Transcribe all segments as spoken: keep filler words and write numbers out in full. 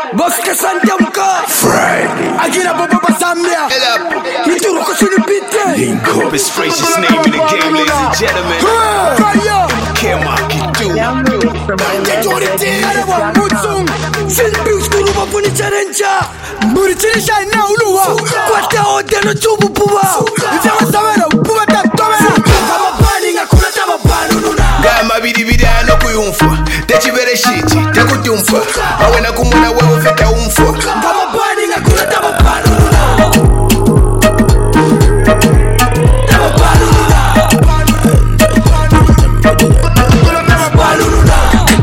Bosque Santamka Friday. Agira Baba Basambia Nituru Kusini Pite Link up. His gracious name in the game, ladies and gentlemen. Fire Kema Kidu. Karewa Mutsung Silpius Kuruba Puni Charencha Murichirisha na Uluwa Kwata Ode no Chubu Puwa Ijawa Samera Puwa Tatomera Kama Bani Ngakuna Tama Banu Nuna Gama bidi bidi ano kuyumfa Techibere shiti, takutumfa Awena kumuna wewe feta umfa Kama Bani Ngakuna Tama Banu Nuna Tama Banu Nuna Tama Banu Nuna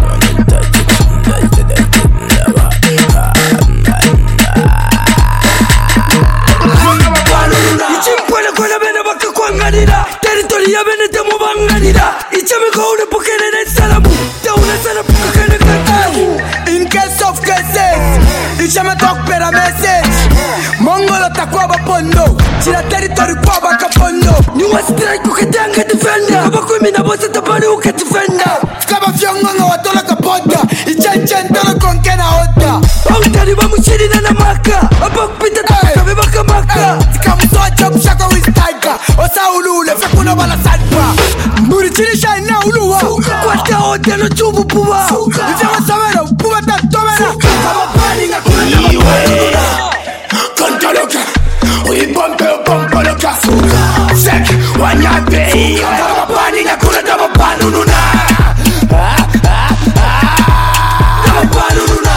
Ichimpwele kwa bene baka kwa nganira Territory ya bene temu banganira Ichame kwa ule pokene na salamu Tauna sana pukakene katamu In case of cases Ichame talk pera message Mongolo takwa bapondo Chira territory kwa baka pondo Nyuma strike ukitanga defender Kaba kuimi na bosa tapani uke defender Kaba fyongonga watola kapoda Ichenchen tolo konkena hoda Autari wa mchini na namaka Apa kupita taka bebaka maka Kamusoja mshaka wistaika Osa ulule fekuna wala sadwa Mburi chini shai na uluwa Kwata ode no chubu puwa Ijawa samera puwa tatomera Kama bani nga kuna nama panuna Kontoloka. Uibombe ubomboloka. Sek wanyabe. Kama bani nga kuna nama panuna Nama panuna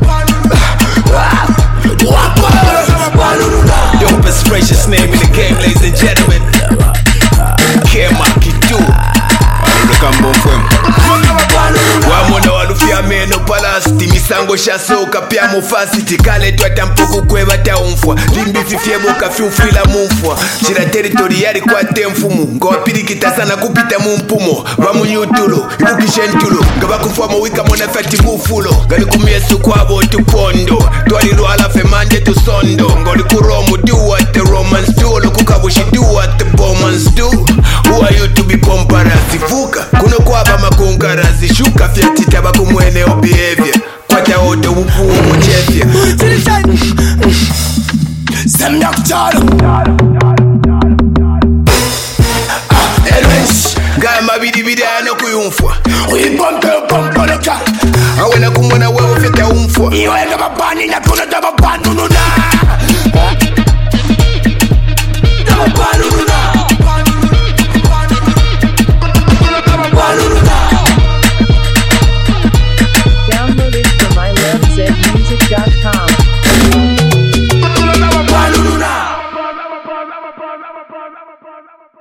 Yo, his gracious name in the game, ladies and gentlemen. Kema Kidu. Alukambo mfwem. Wamona walufia meno palasti misango shasoka pia mufasi tikale twata mpuku kweba taumfwa limbi fifiebo kafyufila mumfwa chira territory yali kwa temfumu ngawapirikita sana kupita mumpumo bamunyutulo ibukishentulo ngabakufwa mowika mona fati bufulo gali kumyesu kwabo tupondo twalilwala fe mande tusondo ngoli kuromu do what the Romans do lokukabushi do what the Bomans do. Who are you to be pomparazi fuka kuno kwaba makungarazi shuka fyatita bakumwene o behavior kwata odo upuwo muchefya Semyak chalo. Elwes. Gama bidi bidi ano kuyumfwa Uibombe ubomboloka. Awena kumwana wewe feta umfwa Iwe kama bani na kuna tama banu nuna. Nama panuna Download it from i love zed music dot com. Panuna